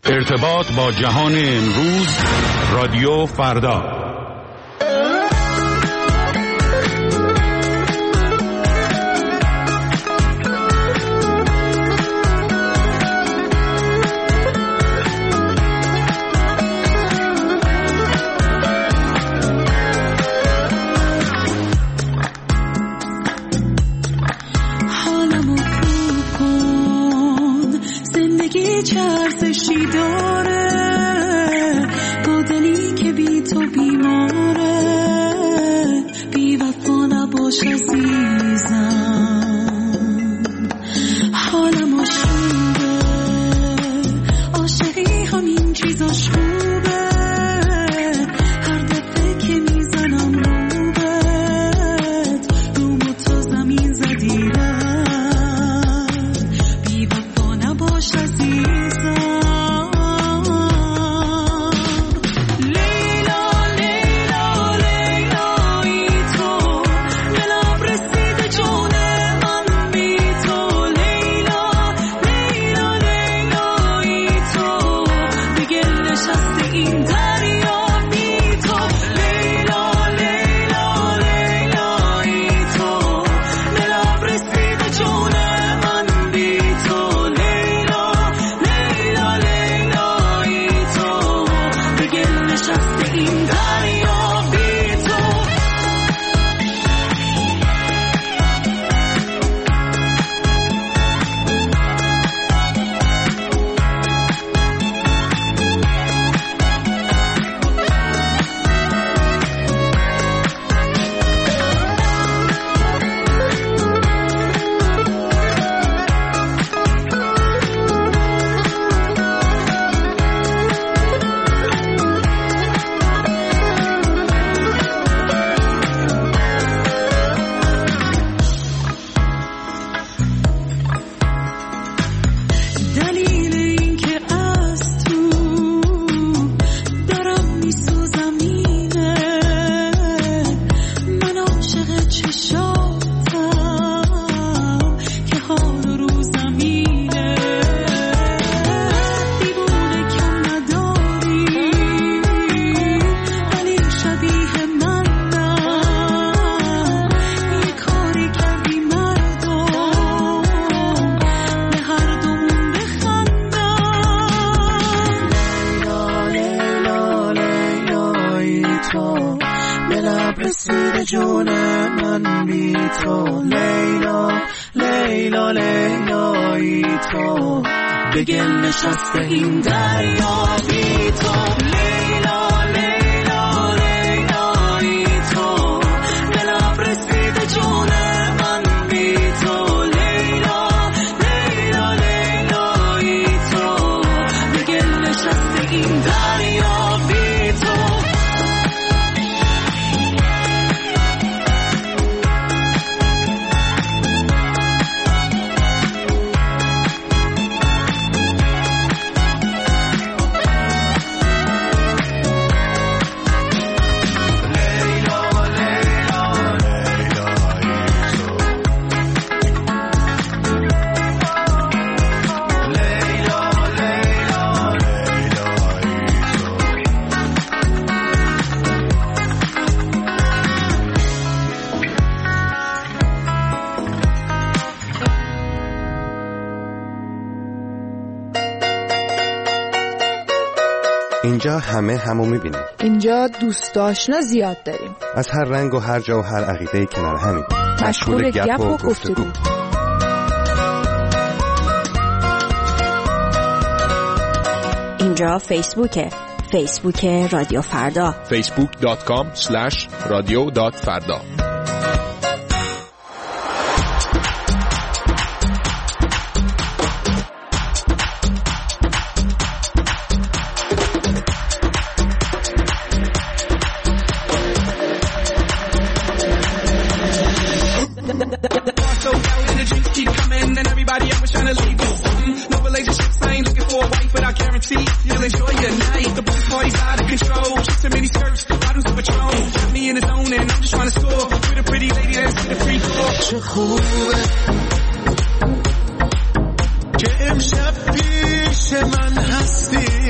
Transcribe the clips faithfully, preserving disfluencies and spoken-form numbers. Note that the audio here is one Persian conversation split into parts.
ارتباط با جهان امروز، رادیو فردا. چرزشی داره با دلی که بی تو بیماره، بی وفا نباش عزیزم، حالم آشوبه، عاشقی همین چیزاش خوبه، هر دفعه که میزنم روبت رومو تا زمین زدیرم، بی وفا نباش عزیزم. اینجا همه همو میبینیم. اینجا دوست آشنا زیاد داریم. از هر رنگ و هر جا و هر عقیده‌ای کنار همیم. مشغول گپ و گفتگو. اینجا فیسبوکه. فیسبوک رادیو فردا. فیسبوک دات کام اسلش رادیو دات فردا. You'll enjoy your night. The pool party's out of control. Just a mini skirts, bottles of Patron. Got me in the zone and I'm just trying to score with a pretty lady that's in the free throw. چه خوبه که امشب پیش من هستی.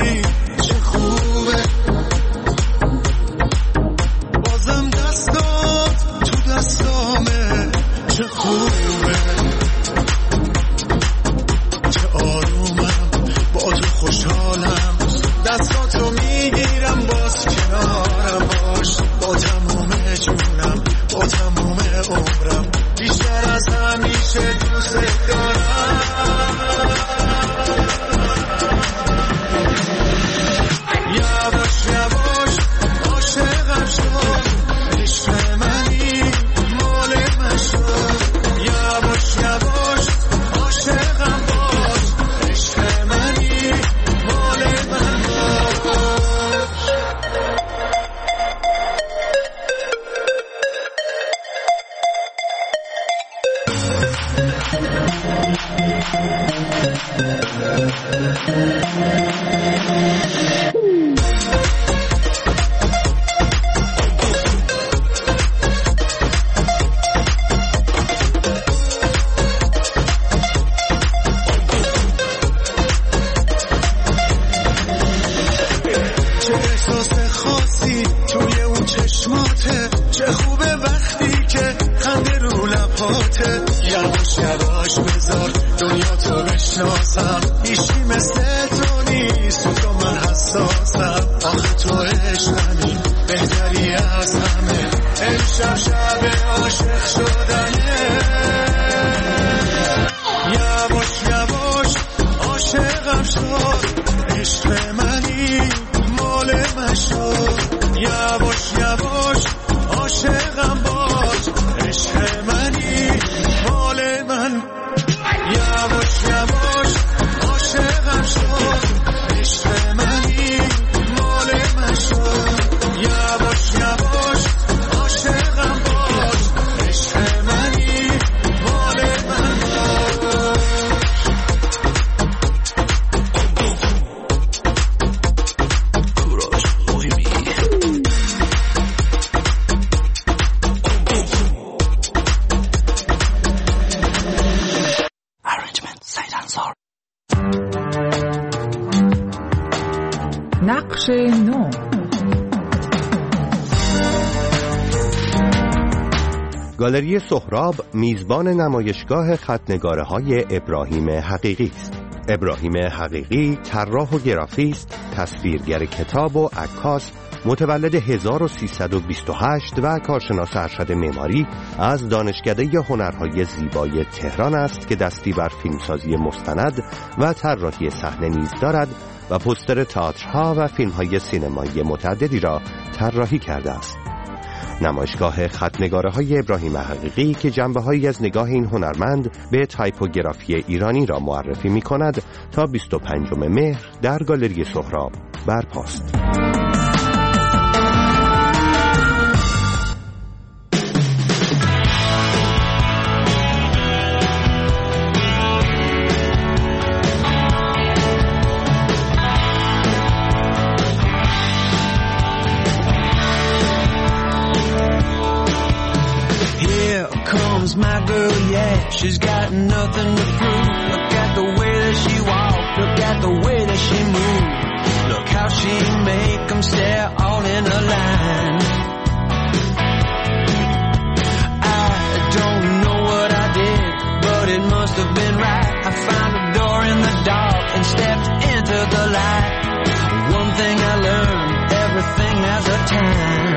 نقش نو. گالری سهراب میزبان نمایشگاه خط‌نگاره‌های ابراهیم حقیقی است. ابراهیم حقیقی طراح و گرافیست، تصویرگر کتاب و عکاس، متولد هزار و سیصد و بیست و هشت و کارشناس ارشد معماری از دانشکده هنرهای زیبای تهران است که دستی بر فیلمسازی مستند و طراحی صحنه نیز دارد و پوستر تئاترها و فیلم‌های سینمایی متعددی را طراحی کرده است. نمایشگاه خط‌نگاره‌های ابراهیم حقیقی که جنبه‌هایی از نگاه این هنرمند به تایپوگرافی ایرانی را معرفی می‌کند تا بیست و پنجم مهر در گالری سهراب برپاست. My girl, yeah, she's got nothing to prove. Look at the way that she walks, look at the way that she moves. Look how she make them stare all in a line. I don't know what I did, but it must have been right. I found a door in the dark and stepped into the light. One thing I learned, everything has a time.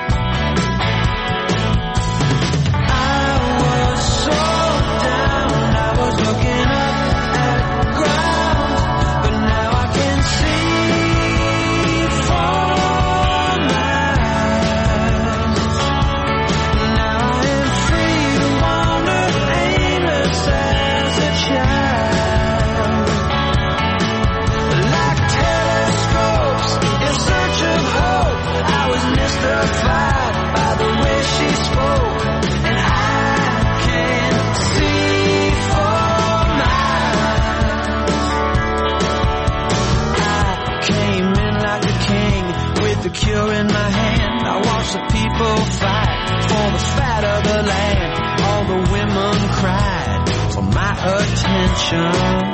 The cure in my hand, I watch the people fight for the fat of the land. All the women cried for my attention.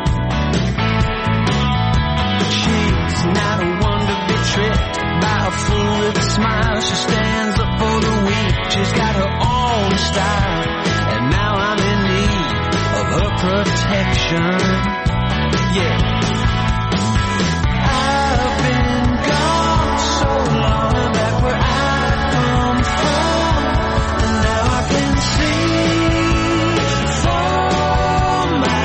She's not a one to be tricked by a fool with a smile. She stands up for the weak, she's got her own style, and now I'm in need of her protection. Yeah, I've been gone so long, and back where I come from, and now I can see for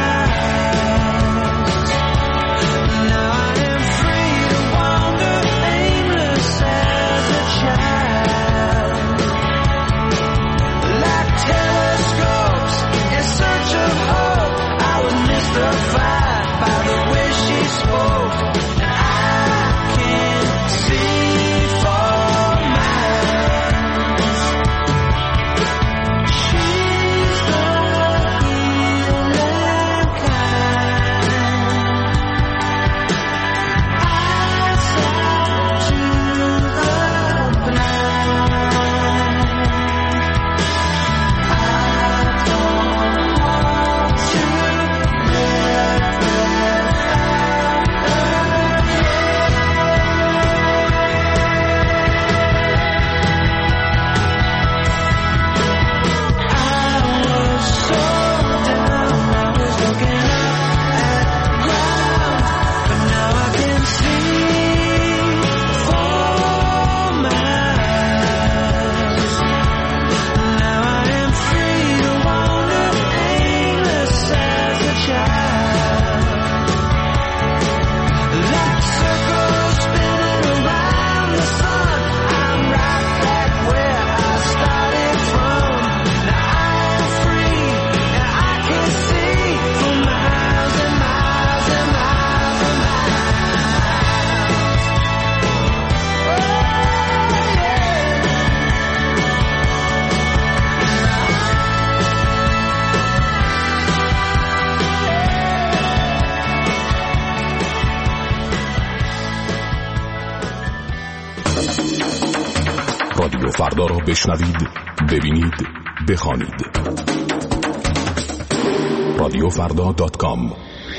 miles. Now I am free to wander aimless as a child, like telescopes in search of hope. I was mystified by the way رادیو فردا را بشنوید، ببینید، بخوانید. رادیو فردا دات کام.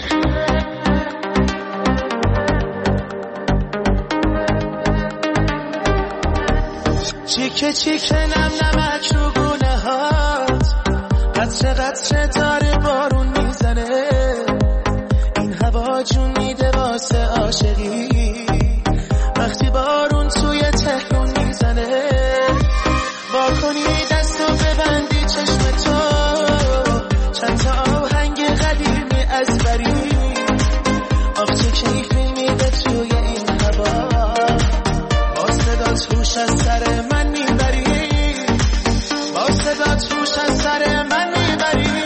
چیکه چیکه نم نمک رو گونه هات، قطره قطره داره بارون میزنه، این هوا جون میده واسه عاشقی، وقتی بارون توی تهرون میزنه، با کنی دستو ببندی چشم تو، چند تا آهنگ قدیمی از بری، آخ چه کیفی میده توی این هوا، با صدات روش از سر من میبری، با صدات روش از سر من میبری،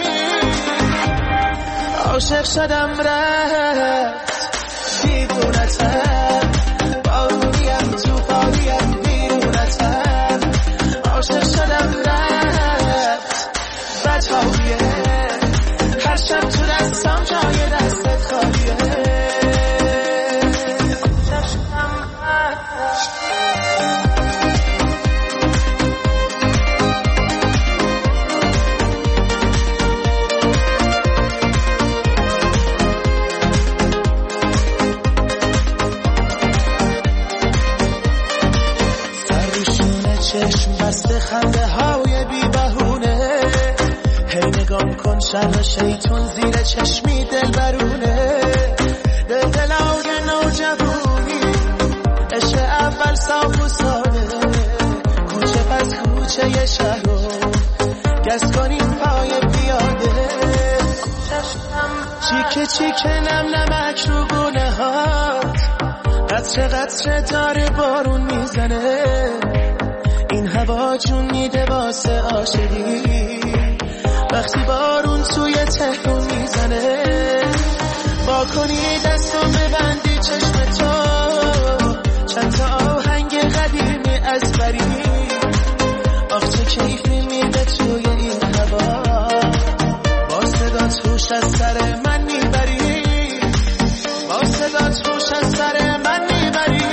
عاشق شدم رفت دیدونتم، بارونیم تو پاریم بیرونتم، عاشق شدم رفت بدهاییه، هر شب تو دستم جای دستت خالیه. چشم بسته خنده های بی بهونه، هی نگام کن شر شیطون زیر چشمی دل برونه، دل دلای نوجوانی عشق اول صاف و ساده، کوچه پس کوچه ی شهر رو گز کنیم پای پیاده، چیکه چیکه نم نمک رو گونه هات، قطره قطره داره بارون میزنه، این هوا جون میده واسه عاشقی، وقتی بارون توی تهرون میزنه، با کنی دستو ببندی چشم تو، چند تا آهنگ قدیمی از بری، آخ چه کیفی میده توی این هوا، با صدات روش از سر من میبری، با صدات روش از سر من میبری،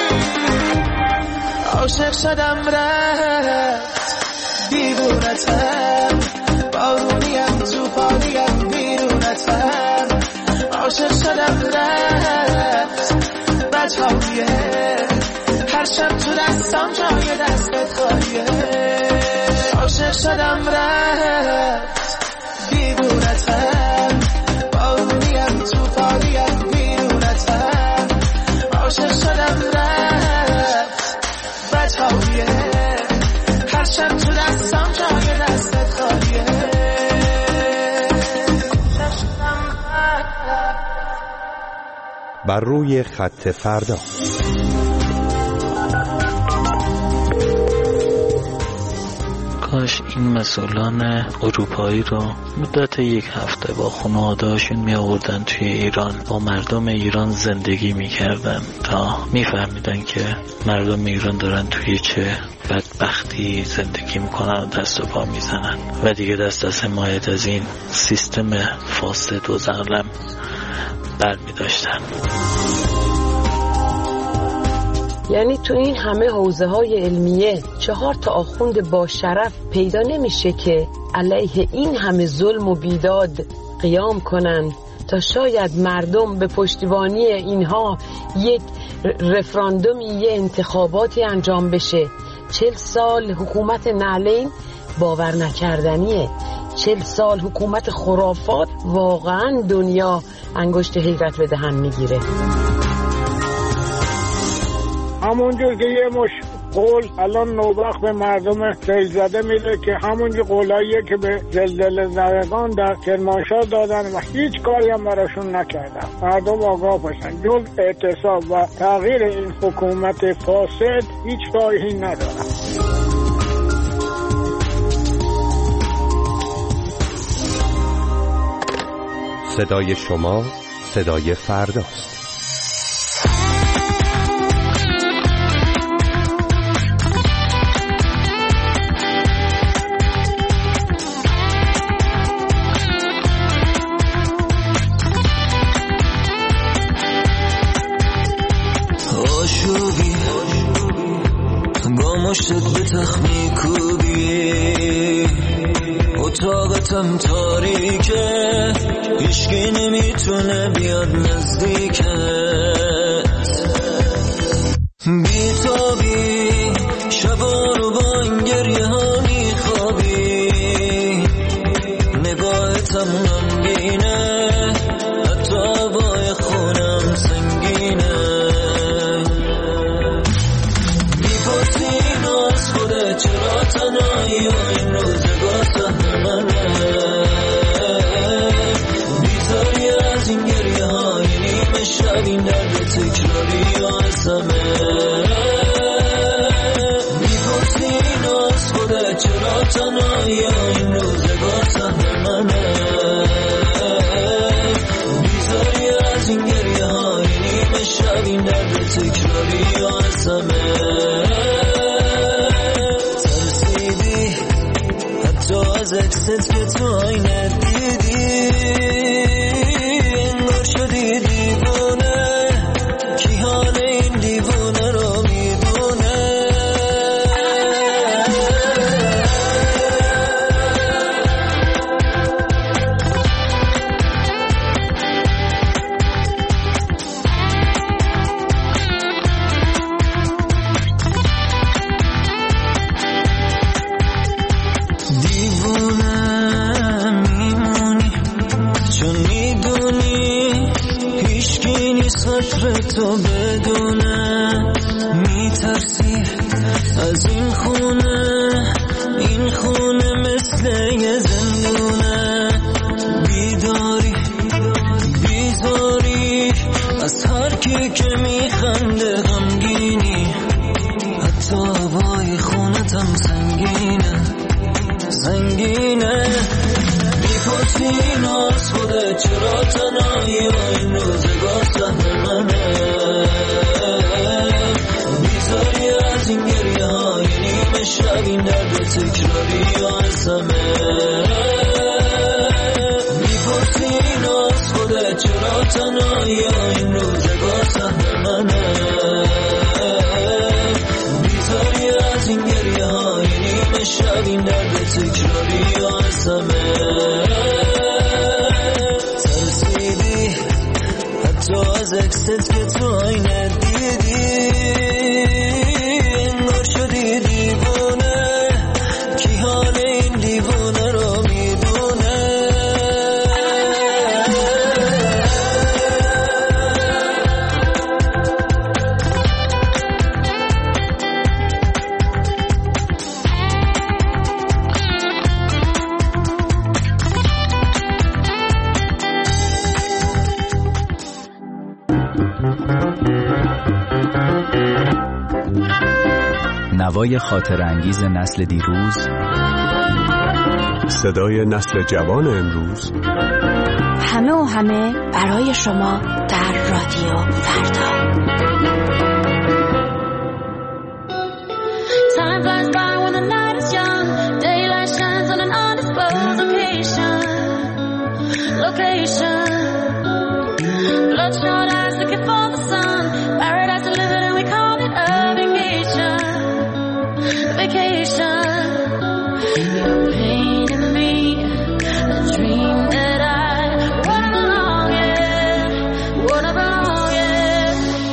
عاشق شدم رفت دیوونتم، بارونیم تو پاریم بیرونتم، عاشق شدم رفت بدهاییه، هر شب تو دستم جای دستت خالیه، عاشق شدم رفت دیوونتم، بارونیم تو پاریم بیرونتم، عاشق شدم رفت بدهاییه، هر شب تو دستم جای دستت خالیه. بر روی خط فردا. کاش این مسئولان اروپایی رو مدت یک هفته با خانواده‌هاشون می آوردن توی ایران، با مردم ایران زندگی می کردن تا می فهمیدن که مردم ایران دارن توی چه بدبختی زندگی میکنن و دست و پا میزنن و دیگه دست از حمایت از این سیستم فاسد و ظالم بر می داشتن. یعنی تو این همه حوزه های علمیه چهار تا آخوند با شرف پیدا نمیشه که علیه این همه ظلم و بیداد قیام کنند تا شاید مردم به پشتیبانی اینها یک رفراندومی، یه انتخاباتی انجام بشه. چل سال حکومت نعلین باور نکردنیه، چل سال حکومت خرافات، واقعا دنیا انگشت حیرت به دهن میگیره. همونجور که یه مش قول الان نوبخت به مردم سیل زده میده که همونجور قولاییه که به زلزله زدگان در کرمانشاه دادن و هیچ کاری هم براشون نکردن. مردم آگاه باشن جز اعتصاب و تغییر این حکومت فاسد هیچ راهی ندارن. صدای شما صدای فرداست. با مشت به تخمی کوبی اتاقتم تاریکه هیچکی نمیتونه بیاد نزدیکت بیتابی شبا رو با این گریه ها میخوابی نگاهتم نمگینه حتی بای خونم سنگینه میپرسی از خودت چرا تنهایی و این روزگار سهل منه بیزاری از این گریه های نیمه شب این درد تکراری و عزمه میپرسی از خودت چرا تنهایی و این روزگار سهل منه بیزاری از این گریه های نیمه شب این درد تکراری و عزمه ترسیدی حتی از اکست که تو آینه دیدی انگار شدی دیوونه کی حال این دیوونه رو میدونه تو بدونه میترسی از این خونه این خونه مثل یه زندونه بیداری بیزاری از هر کی که میخنده غمگینی حتی هوای خونتم سنگینه سنگینه میپرسی از خودت چرا تنهایی و این روزگار سهل منه بیزاری از این گریه های نیمه شب این درد تکراری و عزمه میپرسی از خودت چرا تنهایی و این روزگار سهل منه بیزاری از این گریه های نیمه شب این درد تکراری و عزمه ترسیدی حتی از اکست که تو آینه دیدی انگار شدی دیوونه کی حال این دیوونه رو میدونه نوای خاطر انگیز نسل دیروز، صدای نسل جوان امروز، همه و همه برای شما در رادیو فردا. Time flies by when the night is young. Daylight shines on an undisclosed location. Location. Bloodshot eyes looking for the sun. Paradise to live in and we call it a vacation. Vacation. You're painting me a dream that I wanna belong in. Wanna belong in.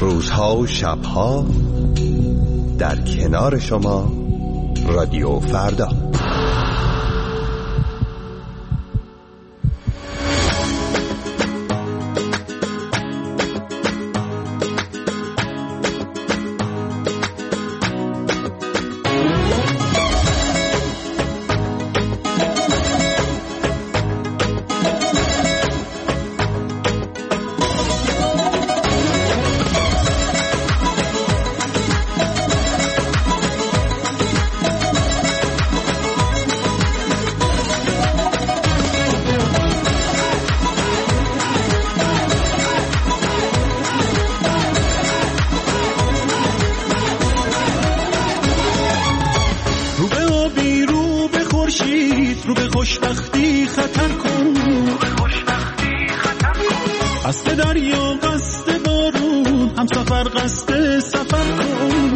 روزها و شبها در کنار شما رادیو فردا. رو به خوشبختی خطر کن، قصد دریا قصد بارون، هم سفر قصد سفر کن.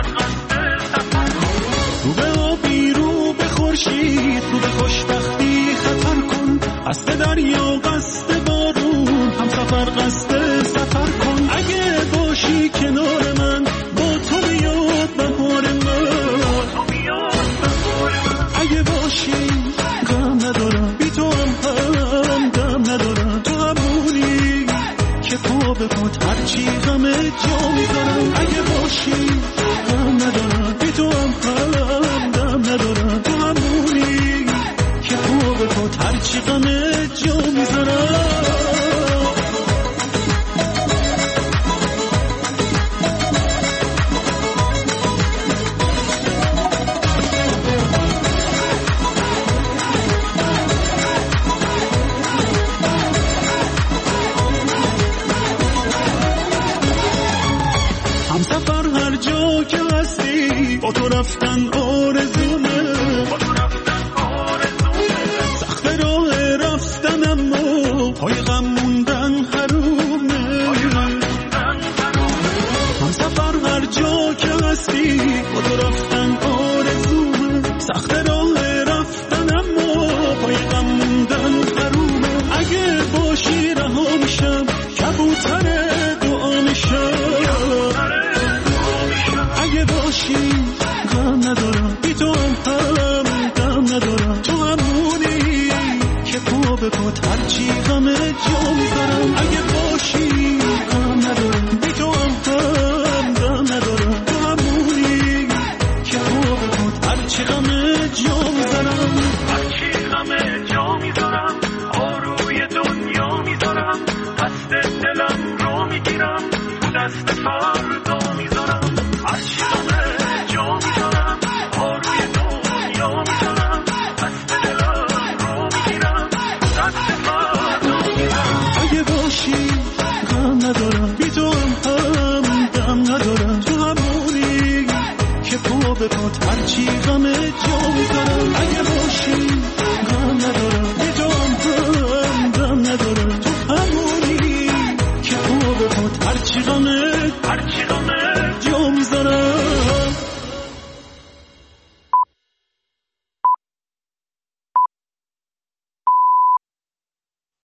رو به آبی رو به خورشید، رو به خوشبختی خطر کن، قصد دریا قصد بارون، هم سفر قصد سفر کن. اگه باشی کنار من، با تو بیاد بهار من. اگه باشی غم ندارم، بی تو هم هم دم ندارم. تو همونی که پا به پات هرچی غم جا میذارم. اگه باشی غم ندارم، بی تو هم هم دم ندارم. تو همونی که پا به پات هرچی غم جا میذارم. با تو رفتن آرزومه، سخت راه رفتن اما پای غم موندن حرومه. هم سفر هر جا که هستی، با تو رفتن آرزومه، سخت راه رفتن اما پای غم موندن حرومه. اگه باشی رها میشم، کبوتر دعا میشم. اگه باشی غم ندارم، بی تو هم هم دم ندارم. تو همونی که پا به پات هرچی غم جا میذارم. اگه باشی غم ندارم، بی تو هم هم دم ندارم. تو همونی که پا به پات هرچی غم جا میذارم. هرچی غم جا میذارم، آروی دنیا میذارم. دست دلم رو میگیرم، تو دست فردا میذارم. هرچی غم جا میذارم، آروی دنیا میذارم. دست دلم رو میگیرم، دست فردا میذارم. اگه باشی غم ندارم، بی تو هم هم دم ندارم. تو همونی که پا به پات هرچی غم